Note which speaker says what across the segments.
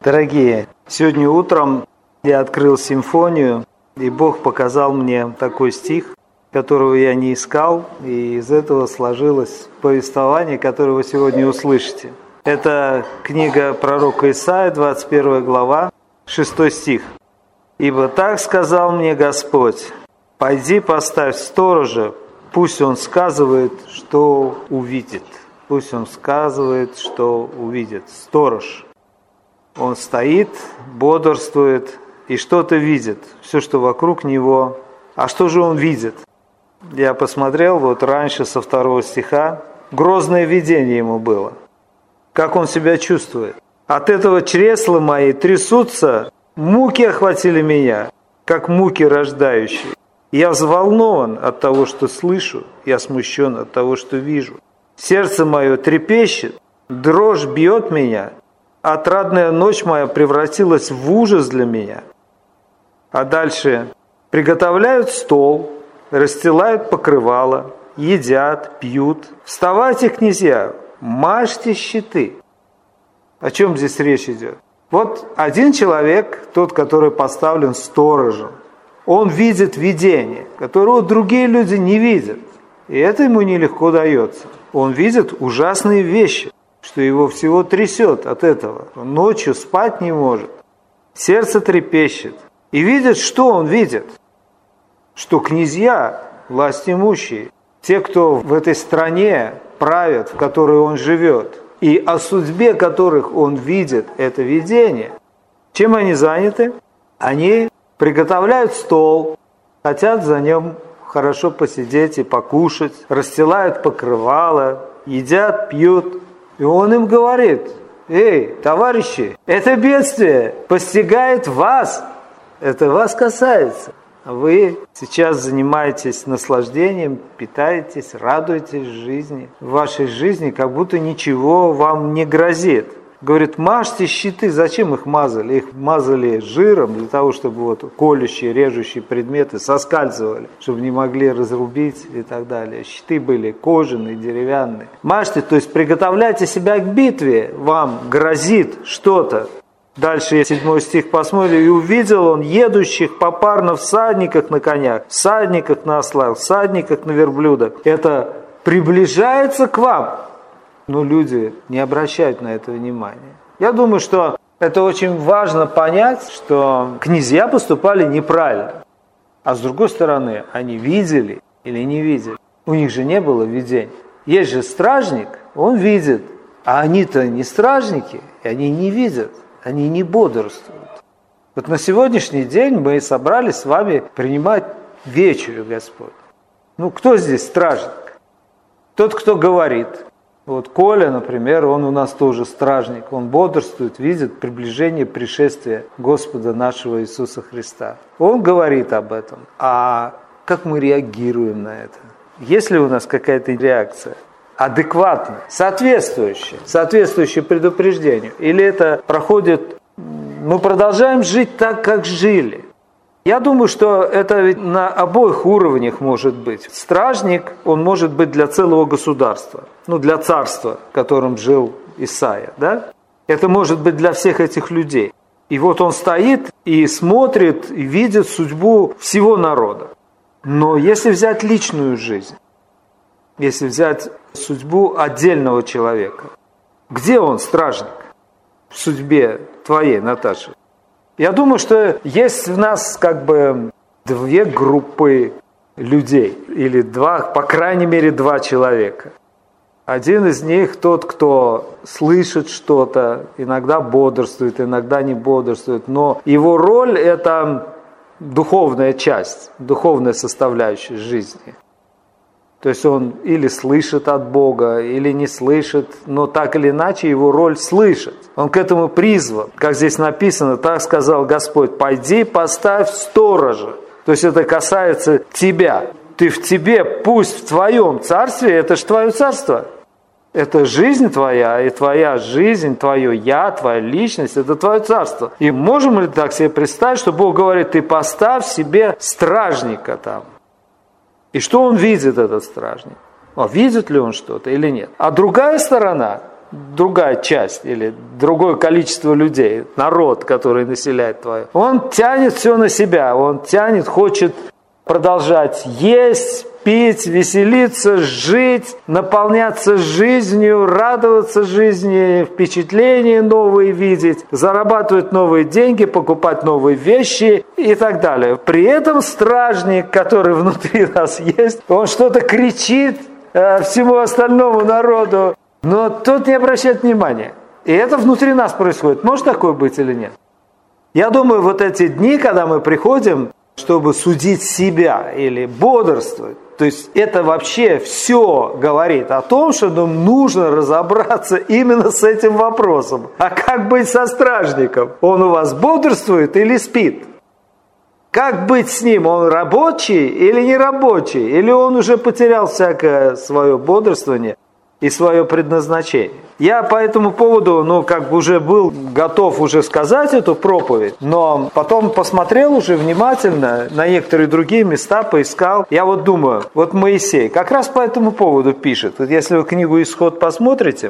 Speaker 1: Дорогие, сегодня утром я открыл симфонию, и Бог показал мне такой стих, которого я не искал, и из этого сложилось повествование, которое вы сегодня услышите. Это книга пророка Исаия, 21 глава, 6 стих. «Ибо так сказал мне Господь, пойди поставь сторожа, пусть он сказывает, что увидит». Пусть он сказывает, что увидит. Сторож. Он стоит, бодрствует и что-то видит. Все, что вокруг него. А что же он видит? Я посмотрел вот раньше со 2 стиха. Грозное видение ему было. Как он себя чувствует. От этого чресла мои трясутся, муки охватили меня, как муки рождающие. Я взволнован от того, что слышу, я смущен от того, что вижу. Сердце мое трепещет, дрожь бьет меня, отрадная ночь моя превратилась в ужас для меня. А дальше приготовляют стол, расстилают покрывало, едят, пьют. Вставайте, князья, мажьте щиты. О чем здесь речь идет? Вот один человек, тот, который поставлен сторожем, он видит видение, которого другие люди не видят. И это ему нелегко дается. Он видит ужасные вещи, что его всего трясет от этого. Он ночью спать не может. Сердце трепещет. И видит, что он видит? Что князья, власть имущие, те, кто в этой стране правят, в которой он живет, и о судьбе которых он видит это видение, чем они заняты? Они приготовляют стол, хотят за ним хорошо посидеть и покушать, расстилают покрывало, едят, пьют. И он им говорит: «Эй, товарищи, это бедствие постигает вас, это вас касается. Вы сейчас занимаетесь наслаждением, питаетесь, радуетесь жизни. В вашей жизни как будто ничего вам не грозит». Говорит: мажьте щиты. Зачем их мазали? Их мазали жиром для того, чтобы вот колющие, режущие предметы соскальзывали, чтобы не могли разрубить и так далее. Щиты были кожаные, деревянные. Мажьте, то есть приготовляйте себя к битве, вам грозит что-то. Дальше 7 стих посмотрим. «И увидел он едущих попарно всадниках на конях, всадниках на ослах, всадниках на верблюдах». Это приближается к вам. Но люди не обращают на это внимания. Я думаю, что это очень важно понять, что князья поступали неправильно. А с другой стороны, они видели или не видели. У них же не было видений. Есть же стражник, он видит. А они-то не стражники, и они не видят, они не бодрствуют. Вот на сегодняшний день мы собрались с вами принимать вечерю, Господь. Ну, кто здесь стражник? Тот, кто говорит. Вот Коля, например, он у нас тоже стражник. Он бодрствует, видит приближение пришествия Господа нашего Иисуса Христа. Он говорит об этом. А как мы реагируем на это? Есть ли у нас какая-то реакция? Адекватная, соответствующая предупреждению? Или это проходит, мы продолжаем жить так, как жили? Я думаю, что это ведь на обоих уровнях может быть. Стражник, он может быть для целого государства, для царства, в котором жил Исаия, да? Это может быть для всех этих людей. И вот он стоит и смотрит, и видит судьбу всего народа. Но если взять личную жизнь, если взять судьбу отдельного человека, где он, стражник, в судьбе твоей, Наташа? Я думаю, что есть в нас две группы людей, или по крайней мере, 2 человека. Один из них тот, кто слышит что-то, иногда бодрствует, иногда не бодрствует, но его роль – это духовная часть, духовная составляющая жизни. То есть он или слышит от Бога, или не слышит, но так или иначе его роль слышать. Он к этому призван. Как здесь написано, так сказал Господь: пойди, поставь сторожа. То есть это касается тебя. Ты в тебе, пусть в твоем царстве, это же твое царство. Это жизнь твоя, и твоя жизнь, твое я, твоя личность, это твое царство. И можем ли так себе представить, что Бог говорит: ты поставь себе стражника там. И что он видит, этот стражник? Видит ли он что-то или нет? А другая сторона, другая часть или другое количество людей, народ, который населяет твое. Он тянет все на себя, он тянет, хочет продолжать есть, пить, веселиться, жить, наполняться жизнью, радоваться жизни, впечатления новые видеть, зарабатывать новые деньги, покупать новые вещи и так далее. При этом стражник, который внутри нас есть, он что-то кричит всему остальному народу, но тот не обращает внимания. И это внутри нас происходит. Может такое быть или нет? Я думаю, вот эти дни, когда мы приходим, чтобы судить себя или бодрствовать, то есть это вообще все говорит о том, что нам нужно разобраться именно с этим вопросом. А как быть со стражником? Он у вас бодрствует или спит? Как быть с ним? Он рабочий или не рабочий? Или он уже потерял всякое свое бодрствование и свое предназначение? Я по этому поводу, уже был готов уже сказать эту проповедь, но потом посмотрел уже внимательно на некоторые другие места, поискал. Я вот думаю, вот Моисей как раз по этому поводу пишет. Вот если вы книгу «Исход» посмотрите,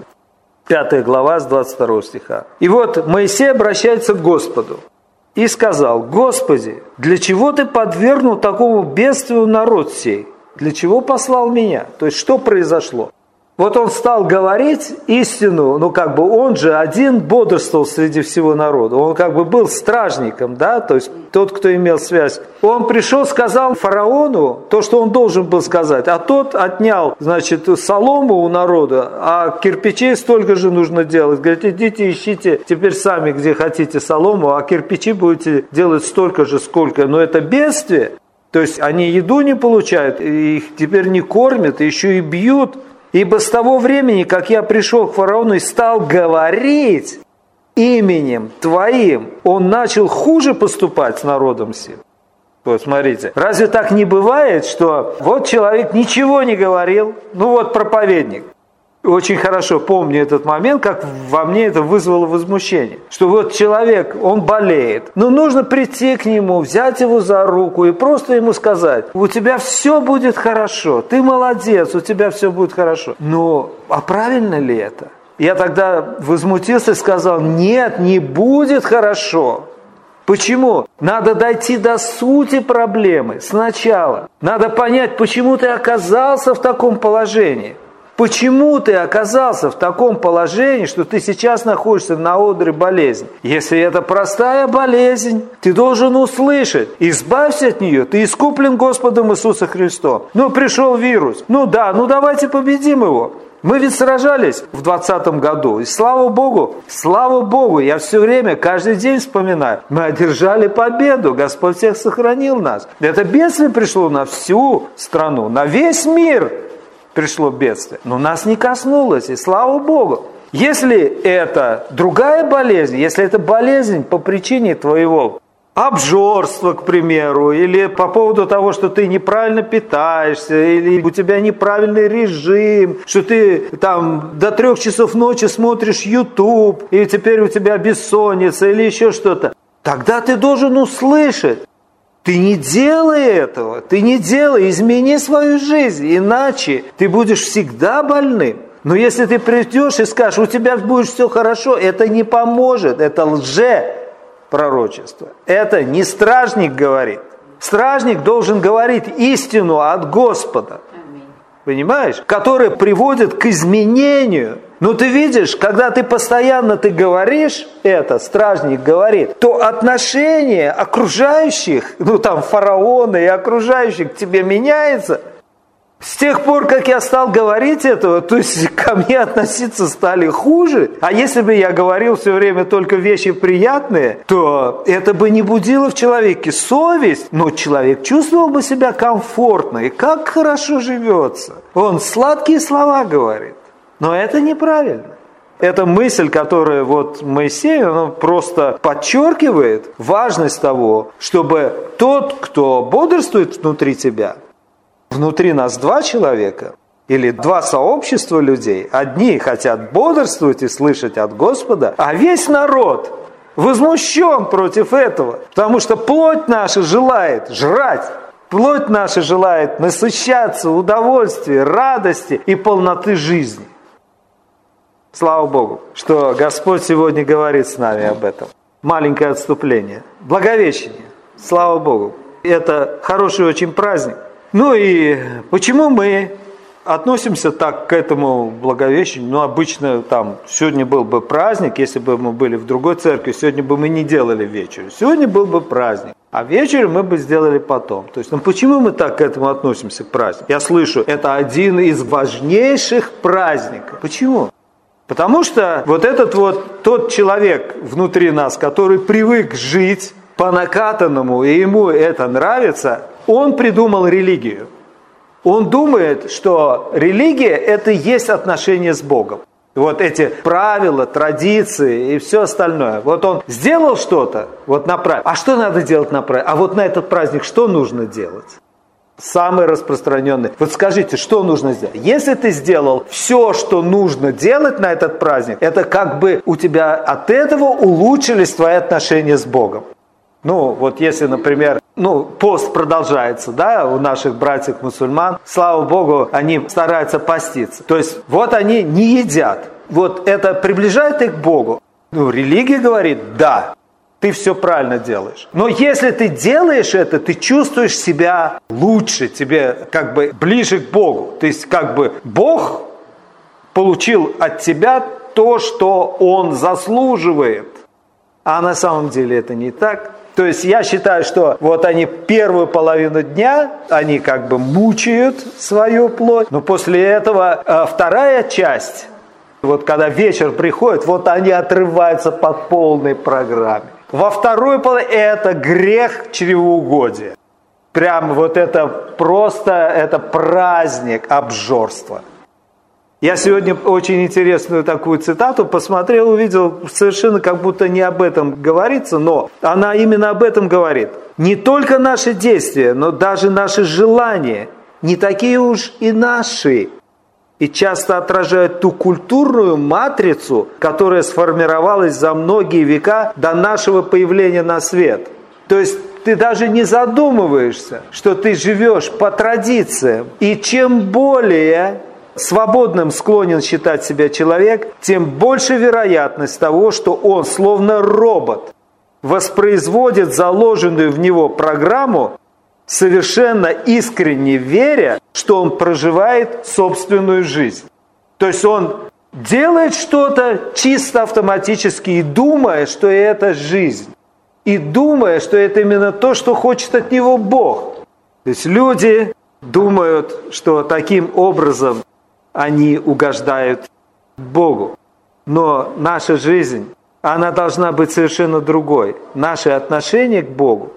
Speaker 1: 5 глава с 22 стиха. И вот Моисей обращается к Господу и сказал: «Господи, для чего ты подвергнул такому бедствию народ сей? Для чего послал меня?» То есть что произошло? Вот он стал говорить истину, он же один бодрствовал среди всего народа. Он был стражником, да, то есть тот, кто имел связь. Он пришел, сказал фараону то, что он должен был сказать, а тот отнял, солому у народа, а кирпичей столько же нужно делать. Говорит, идите ищите теперь сами, где хотите солому, а кирпичи будете делать столько же, сколько. Но это бедствие. То есть они еду не получают, их теперь не кормят, еще и бьют. Ибо с того времени, как я пришел к фараону и стал говорить именем твоим, он начал хуже поступать с народом сим. Вот смотрите, разве так не бывает, что вот человек ничего не говорил, проповедник. Очень хорошо помню этот момент, как во мне это вызвало возмущение. Что вот человек, он болеет. Нужно прийти к нему, взять его за руку и просто ему сказать: у тебя все будет хорошо, ты молодец, у тебя все будет хорошо. А правильно ли это? Я тогда возмутился и сказал: нет, не будет хорошо. Почему? Надо дойти до сути проблемы сначала. Надо понять, почему ты оказался в таком положении. Почему ты оказался в таком положении, что ты сейчас находишься на одре болезни? Если это простая болезнь, ты должен услышать: избавься от нее, ты искуплен Господом Иисусом Христом. Пришел вирус. Давайте победим его. Мы ведь сражались в 2020 году, и слава Богу, я все время, каждый день вспоминаю, мы одержали победу, Господь всех сохранил нас. Это бедствие пришло на всю страну, на весь мир. Пришло бедствие, но нас не коснулось, и слава Богу. Если это другая болезнь, если это болезнь по причине твоего обжорства, к примеру, или по поводу того, что ты неправильно питаешься, или у тебя неправильный режим, что ты до 3 часов ночи смотришь YouTube, и теперь у тебя бессонница, или еще что-то, тогда ты должен услышать: ты не делай этого, измени свою жизнь, иначе ты будешь всегда больным. Но если ты придешь и скажешь: у тебя будет все хорошо, это не поможет, это лжепророчество. Это не стражник говорит. Стражник должен говорить истину от Господа. Понимаешь? Который приводит к изменению. Но ты видишь, когда ты постоянно говоришь это, стражник говорит, то отношение окружающих, фараона и окружающих к тебе меняется. С тех пор, как я стал говорить этого, то есть ко мне относиться стали хуже. А если бы я говорил все время только вещи приятные, то это бы не будило в человеке совесть, но человек чувствовал бы себя комфортно и как хорошо живется. Он сладкие слова говорит. Но это неправильно. Это мысль, которая Моисей, просто подчеркивает важность того, чтобы тот, кто бодрствует внутри тебя, внутри нас 2 человека или 2 сообщества людей, одни хотят бодрствовать и слышать от Господа, а весь народ возмущен против этого, потому что плоть наша желает жрать. Плоть наша желает насыщаться удовольствия, радости и полноты жизни. Слава Богу, что Господь сегодня говорит с нами об этом. Маленькое отступление. Благовещение. Слава Богу. Это хороший очень праздник. Ну и почему мы относимся так к этому Благовещению? Ну, обычно там сегодня был бы праздник, если бы мы были в другой церкви, сегодня бы мы не делали вечерю. Сегодня был бы праздник, а вечерю мы бы сделали потом. То есть, ну почему мы так к этому относимся, к празднику? Я слышу, это один из важнейших праздников. Почему? Потому что тот человек внутри нас, который привык жить по накатанному, и ему это нравится, он придумал религию. Он думает, что религия – это и есть отношение с Богом. Вот эти правила, традиции и все остальное. Вот он сделал что-то на праздник. А что надо делать на праздник? А вот на этот праздник что нужно делать? Самый распространенный. Вот скажите, что нужно сделать? Если ты сделал все, что нужно делать на этот праздник, это как бы у тебя от этого улучшились твои отношения с Богом. Ну, вот если, например, пост продолжается, да, у наших братьев-мусульман, слава Богу, они стараются поститься. То есть, вот они не едят. Вот это приближает их к Богу. Религия говорит, да, ты все правильно делаешь. Но если ты делаешь это, ты чувствуешь себя лучше, тебе как бы ближе к Богу. То есть, как бы Бог получил от тебя то, что Он заслуживает. А на самом деле это не так. То есть я считаю, что вот они первую половину дня, они как бы мучают свою плоть, но после этого вторая часть, вот когда вечер приходит, вот они отрываются по полной программе. Во второй половине это грех чревоугодия. Прям вот это просто, это праздник обжорства. Я сегодня очень интересную такую цитату посмотрел, увидел, совершенно как будто не об этом говорится, но она именно об этом говорит. Не только наши действия, но даже наши желания не такие уж и наши. И часто отражают ту культурную матрицу, которая сформировалась за многие века до нашего появления на свет. То есть ты даже не задумываешься, что ты живешь по традициям. И чем более свободным склонен считать себя человек, тем больше вероятность того, что он, словно робот, воспроизводит заложенную в него программу, совершенно искренне веря, что он проживает собственную жизнь. То есть он делает что-то чисто автоматически и думая, что это жизнь. И думая, что это именно то, что хочет от него Бог. То есть люди думают, что таким образом они угождают Богу. Но наша жизнь, она должна быть совершенно другой. Наши отношения к Богу,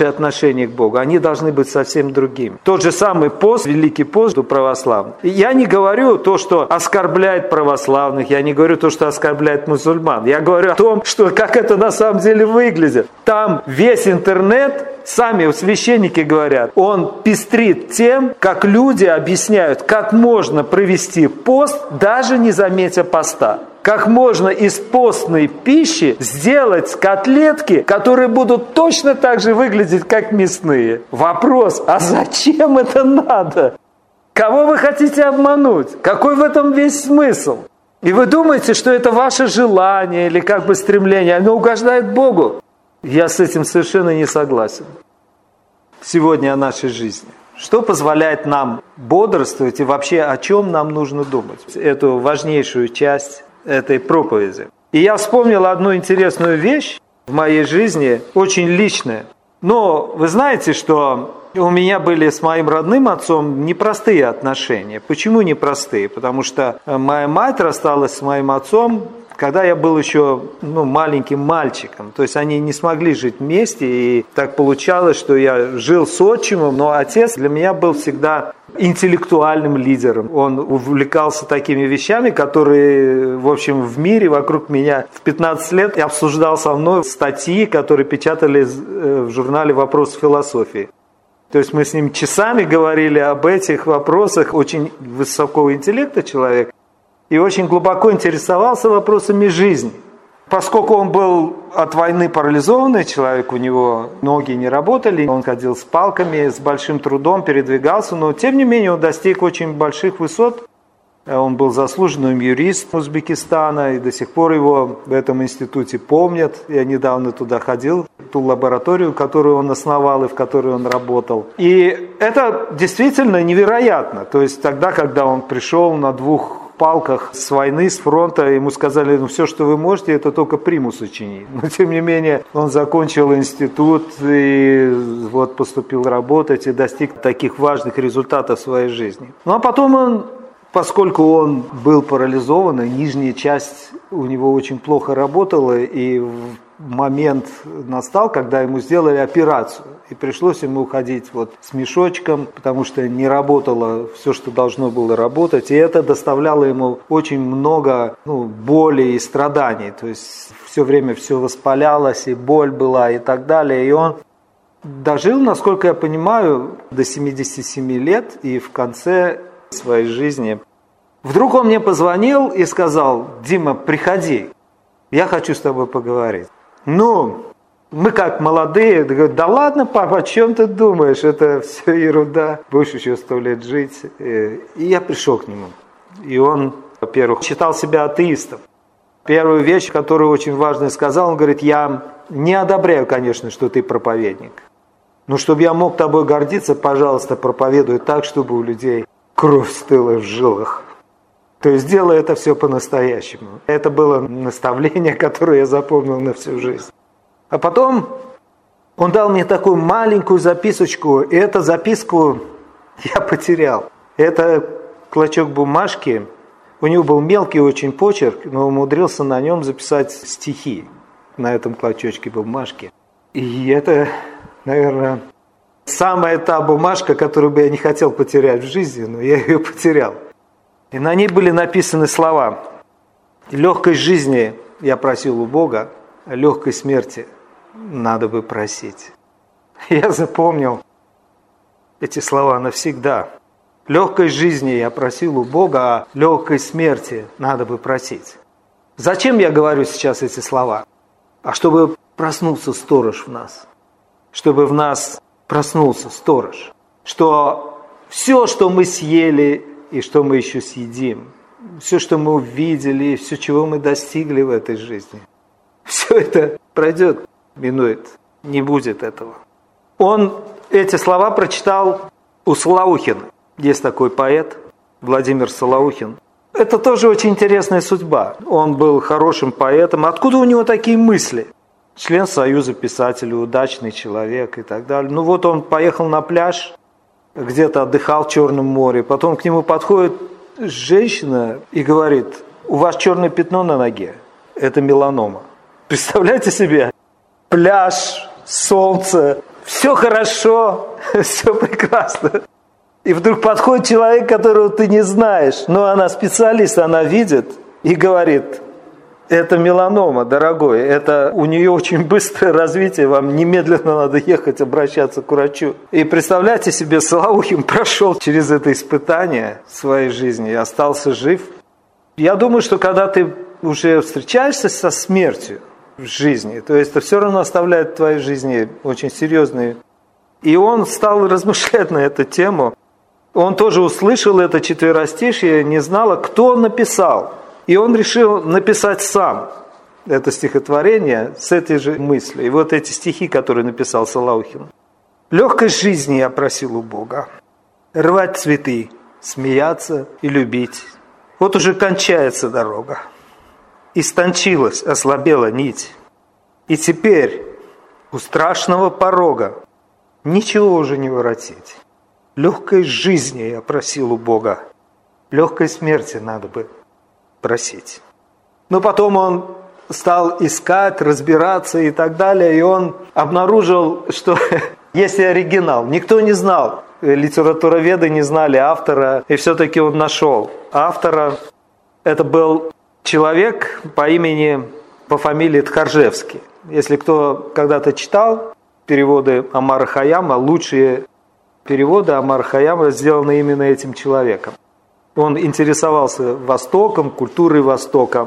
Speaker 1: они должны быть совсем другими. Тот же самый пост, Великий пост у православных. Я не говорю то, что оскорбляет православных, я не говорю то, что оскорбляет мусульман. Я говорю о том, что как это на самом деле выглядит. Там весь интернет, сами священники говорят, он пестрит тем, как люди объясняют, как можно провести пост, даже не заметя поста. Как можно из постной пищи сделать котлетки, которые будут точно так же выглядеть, как мясные. Вопрос, а зачем это надо? Кого вы хотите обмануть? Какой в этом весь смысл? И вы думаете, что это ваше желание или как бы стремление, оно угождает Богу? Я с этим совершенно не согласен. Сегодня о нашей жизни. Что позволяет нам бодрствовать и вообще о чем нам нужно думать? Эту важнейшую часть этой проповеди. И я вспомнил одну интересную вещь в моей жизни, очень личная. Но вы знаете, что у меня были с моим родным отцом непростые отношения. Почему непростые? Потому что моя мать рассталась с моим отцом, когда я был еще маленьким мальчиком. То есть они не смогли жить вместе, и так получалось, что я жил с отчимом, но отец для меня был всегда интеллектуальным лидером. Он увлекался такими вещами, которые, в общем, в мире вокруг меня в 15 лет обсуждал со мной статьи, которые печатали в журнале «Вопросы философии». То есть мы с ним часами говорили об этих вопросах, очень высокого интеллекта человек, и очень глубоко интересовался вопросами жизни. Поскольку он был от войны парализованный человек, у него ноги не работали, он ходил с палками, с большим трудом передвигался, но тем не менее он достиг очень больших высот. Он был заслуженным юристом Узбекистана, и до сих пор его в этом институте помнят. Я недавно туда ходил, в ту лабораторию, которую он основал и в которой он работал. И это действительно невероятно. То есть тогда, когда он пришел на 2 палках с войны, с фронта, ему сказали, все, что вы можете, это только примус учинить. Но, тем не менее, он закончил институт и вот поступил работать и достиг таких важных результатов в своей жизни. Ну, а потом он, поскольку он был парализован, и нижняя часть у него очень плохо работала, и момент настал, когда ему сделали операцию. И пришлось ему уходить вот с мешочком, потому что не работало все, что должно было работать. И это доставляло ему очень много боли и страданий. То есть все время все воспалялось, и боль была, и так далее. И он дожил, насколько я понимаю, до 77 лет, и в конце своей жизни вдруг он мне позвонил и сказал: «Дима, приходи, я хочу с тобой поговорить». Мы как молодые, говорят: «Да ладно, папа, о чем ты думаешь? Это все ерунда, будешь еще 100 лет жить». И я пришел к нему. И он, во-первых, считал себя атеистом. Первую вещь, которую очень важно сказал, он говорит: «Я не одобряю, конечно, что ты проповедник. Но чтобы я мог тобой гордиться, пожалуйста, проповедуй так, чтобы у людей кровь стыла в жилах». То есть делай это все по-настоящему. Это было наставление, которое я запомнил на всю жизнь. А потом он дал мне такую маленькую записочку, и эту записку я потерял. Это клочок бумажки. У него был мелкий очень почерк, но умудрился на нем записать стихи на этом клочочке бумажки. И это, наверное, самая та бумажка, которую бы я не хотел потерять в жизни, но я ее потерял. И на ней были написаны слова: «Легкой жизни я просил у Бога, а легкой смерти надо бы просить». Я запомнил эти слова навсегда. Легкой жизни я просил у Бога, а легкой смерти надо бы просить. Зачем я говорю сейчас эти слова? А чтобы проснулся сторож в нас. Чтобы в нас проснулся сторож. Что все, что мы съели и что мы еще съедим, все, что мы увидели, все, чего мы достигли в этой жизни, все это пройдет, минует, не будет этого. Он эти слова прочитал у Солоухина. Есть такой поэт Владимир Солоухин. Это тоже очень интересная судьба. Он был хорошим поэтом. Откуда у него такие мысли? Член Союза писателей, удачный человек и так далее. Вот он поехал на пляж, где-то отдыхал в Черном море. Потом к нему подходит женщина и говорит: «У вас черное пятно на ноге. Это меланома». Представляете себе? Пляж, солнце, все хорошо, все прекрасно. И вдруг подходит человек, которого ты не знаешь, но она специалист, она видит и говорит: «Это меланома, дорогой, это у нее очень быстрое развитие, вам немедленно надо ехать обращаться к врачу». И представляете себе, Солоухин прошел через это испытание в своей жизни и остался жив. Я думаю, что когда ты уже встречаешься со смертью в жизни, то есть это все равно оставляет в твоей жизни очень серьезные. И он стал размышлять на эту тему. Он тоже услышал это четверостишье, не знал, кто написал. И он решил написать сам это стихотворение с этой же мыслью. И вот эти стихи, которые написал Солоухин. «Легкой жизни я просил у Бога, рвать цветы, смеяться и любить. Вот уже кончается дорога, истончилась, ослабела нить. И теперь у страшного порога ничего уже не воротить. Легкой жизни я просил у Бога, легкой смерти надо бы просить». Но потом он стал искать, разбираться и так далее, и он обнаружил, что есть и оригинал. Никто не знал, литературоведы не знали автора, и все-таки он нашел автора. Это был человек по фамилии Тхаржевский. Если кто когда-то читал переводы Омара Хайяма, лучшие переводы Омара Хайяма сделаны именно этим человеком. Он интересовался Востоком, культурой Востока.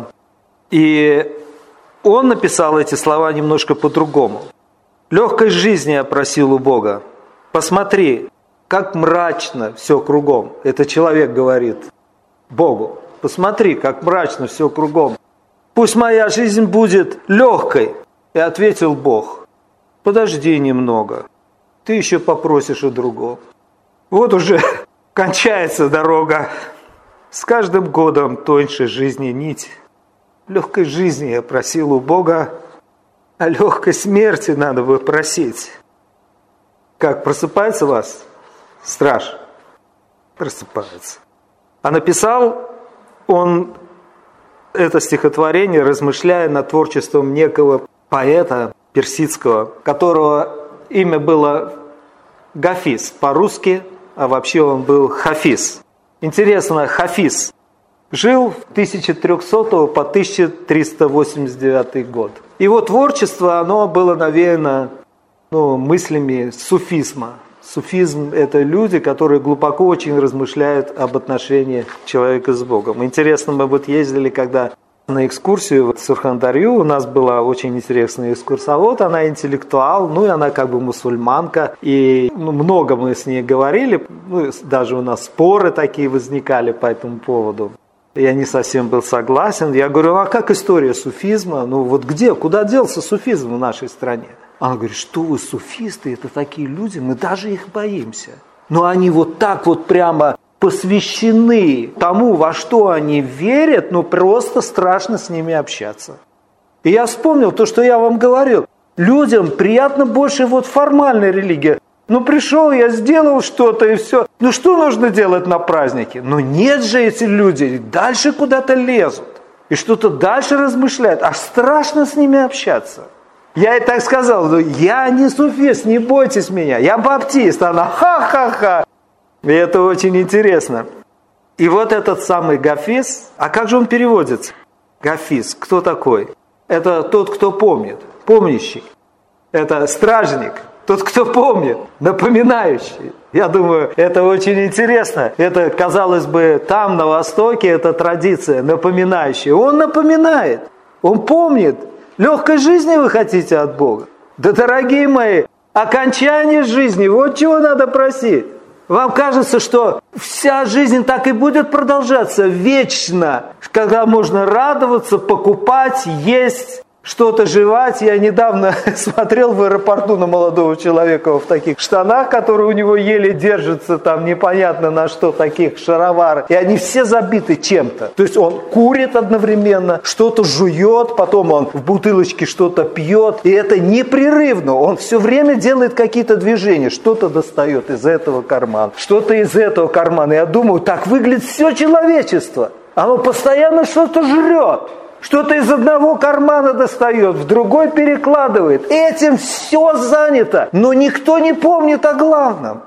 Speaker 1: И он написал эти слова немножко по-другому. «Легкой жизни я просил у Бога. Посмотри, как мрачно все кругом». Это человек говорит Богу. Посмотри, как мрачно все кругом. Пусть моя жизнь будет легкой. И ответил Бог: подожди немного, ты еще попросишь о другом. Вот уже кончается дорога. С каждым годом тоньше жизни нить. Легкой жизни я просил у Бога, а легкой смерти надо бы просить. Как, просыпается вас страж? Просыпается. А написал он это стихотворение, размышляя над творчеством некого поэта персидского, которого имя было Гафиз по-русски, а вообще он был Хафиз. Интересно, Хафиз жил с 1300 по 1389 год. Его творчество, оно было навеяно мыслями суфизма. Суфизм – это люди, которые глубоко очень размышляют об отношении человека с Богом. Интересно, мы вот ездили когда на экскурсию в Сурхандарью, у нас была очень интересная экскурсовод, она интеллектуал, и она как бы мусульманка, и много мы с ней говорили, даже у нас споры такие возникали по этому поводу. Я не совсем был согласен. Я говорю: а как история суфизма? Куда делся суфизм в нашей стране? Она говорит: что вы, суфисты, это такие люди, мы даже их боимся. Но они вот так вот прямо посвящены тому, во что они верят, просто страшно с ними общаться. И я вспомнил то, что я вам говорил. Людям приятно больше формальная религия. Пришел, я сделал что-то и все. Что нужно делать на празднике? Нет же, эти люди дальше куда-то лезут. И что-то дальше размышляют. Аж страшно с ними общаться. Я ей так сказал: я не суфист, не бойтесь меня, я баптист. Она: ха-ха-ха. И это очень интересно. И вот этот самый Гафиз, а как же он переводится? Гафиз, кто такой? Это тот, кто помнит, помнящий. Это стражник, тот, кто помнит, напоминающий. Я думаю, это очень интересно. Это, казалось бы, там, на Востоке, это традиция, напоминающая. Он напоминает, он помнит. Легкой жизни вы хотите от Бога? Да, дорогие мои, окончание жизни, вот чего надо просить. Вам кажется, что вся жизнь так и будет продолжаться вечно, когда можно радоваться, покупать, есть, что-то жевать. Я недавно смотрел в аэропорту на молодого человека в таких штанах, которые у него еле держатся, там непонятно на что, таких шароварах. И они все забиты чем-то. То есть он курит одновременно, что-то жует, потом он в бутылочке что-то пьет. И это непрерывно. Он все время делает какие-то движения. Что-то достает из этого кармана, что-то из этого кармана. Я думаю, так выглядит все человечество. Оно постоянно что-то жрет. Что-то из одного кармана достает, в другой перекладывает. Этим все занято, но никто не помнит о главном.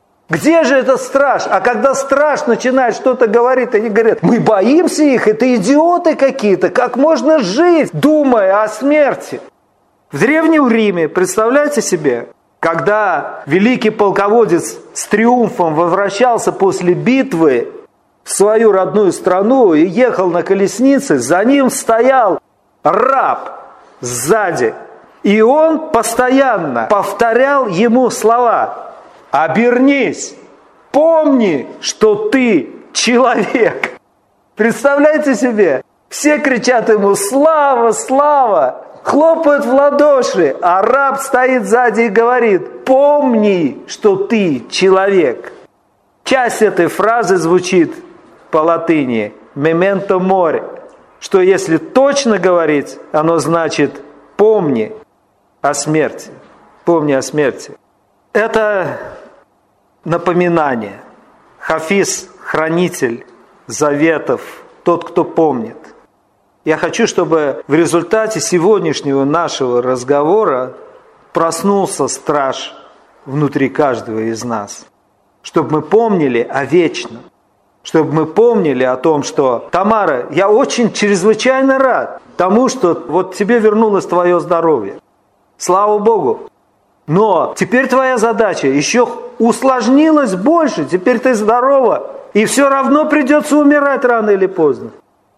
Speaker 1: Где же этот страж? А когда страж начинает что-то говорить, они говорят: мы боимся их, это идиоты какие-то. Как можно жить, думая о смерти? В Древнем Риме, представляете себе, когда великий полководец с триумфом возвращался после битвы в свою родную страну и ехал на колеснице, за ним стоял раб сзади. И он постоянно повторял ему слова: обернись, помни, что ты человек. Представляете себе? Все кричат ему: слава, слава, хлопают в ладоши, а раб стоит сзади и говорит: помни, что ты человек. Часть этой фразы звучит по латыни «memento mori», что если точно говорить, оно значит «помни о смерти». Помни о смерти. Это напоминание. Хафиз – хранитель заветов, тот, кто помнит. Я хочу, чтобы в результате сегодняшнего нашего разговора проснулся страж внутри каждого из нас. Чтобы мы помнили о вечном. Чтобы мы помнили о том, что: Тамара, я очень чрезвычайно рад тому, что вот тебе вернулось твое здоровье. Слава Богу. Но теперь твоя задача еще усложнилась больше. Теперь ты здорова. И все равно придется умирать рано или поздно.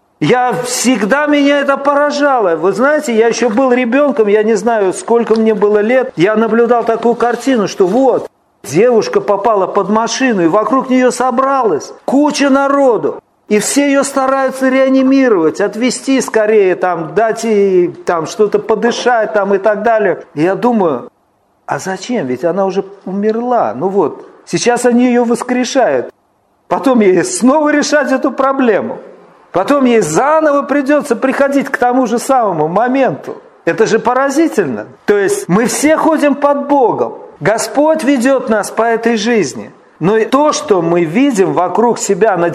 Speaker 1: Меня это поражало. Вы знаете, я еще был ребенком, я не знаю, сколько мне было лет. Я наблюдал такую картину, что вот, девушка попала под машину, и вокруг нее собралась куча народу. И все ее стараются реанимировать, отвезти скорее, там, дать ей там, что-то подышать там, и так далее. И я думаю, а зачем? Ведь она уже умерла. Ну вот, сейчас они ее воскрешают. Потом ей снова решать эту проблему. Потом ей заново придется приходить к тому же самому моменту. Это же поразительно. То есть мы все ходим под Богом. Господь ведет нас по этой жизни. Но то, что мы видим вокруг себя на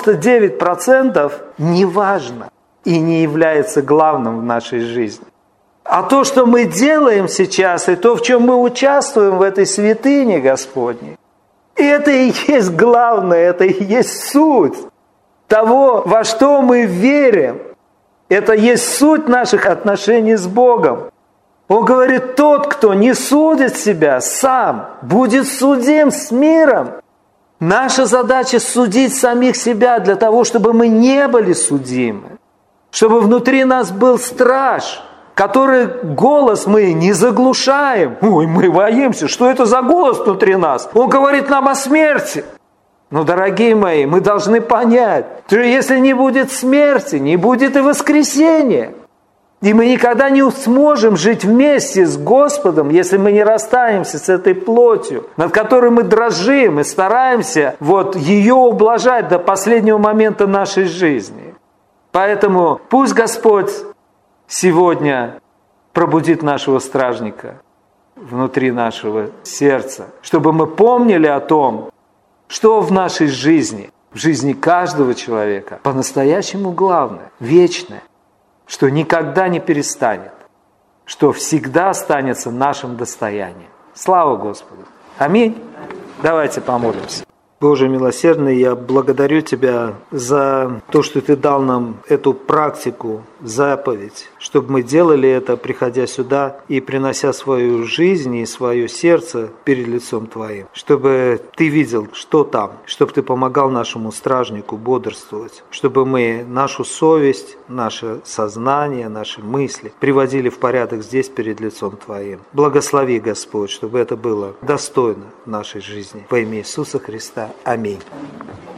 Speaker 1: 99%, не важно и не является главным в нашей жизни. А то, что мы делаем сейчас, и то, в чем мы участвуем в этой святыне Господней, это и есть главное, это и есть суть того, во что мы верим. Это есть суть наших отношений с Богом. Он говорит, тот, кто не судит себя сам, будет судим с миром. Наша задача судить самих себя для того, чтобы мы не были судимы. Чтобы внутри нас был страж, который голос мы не заглушаем. Ой, мы боимся, что это за голос внутри нас? Он говорит нам о смерти. Но, дорогие мои, мы должны понять, что если не будет смерти, не будет и воскресения. И мы никогда не сможем жить вместе с Господом, если мы не расстанемся с этой плотью, над которой мы дрожим и стараемся вот ее ублажать до последнего момента нашей жизни. Поэтому пусть Господь сегодня пробудит нашего стражника внутри нашего сердца, чтобы мы помнили о том, что в нашей жизни, в жизни каждого человека по-настоящему главное, вечное, что никогда не перестанет, что всегда останется нашим достоянием. Слава Господу! Аминь! Давайте помолимся. Боже милосердный, я благодарю Тебя за то, что Ты дал нам эту практику, заповедь, чтобы мы делали это, приходя сюда и принося свою жизнь и свое сердце перед лицом Твоим, чтобы Ты видел, что там, чтобы Ты помогал нашему стражнику бодрствовать, чтобы мы нашу совесть, наше сознание, наши мысли приводили в порядок здесь перед лицом Твоим. Благослови, Господь, чтобы это было достойно нашей жизни. Во имя Иисуса Христа. Аминь.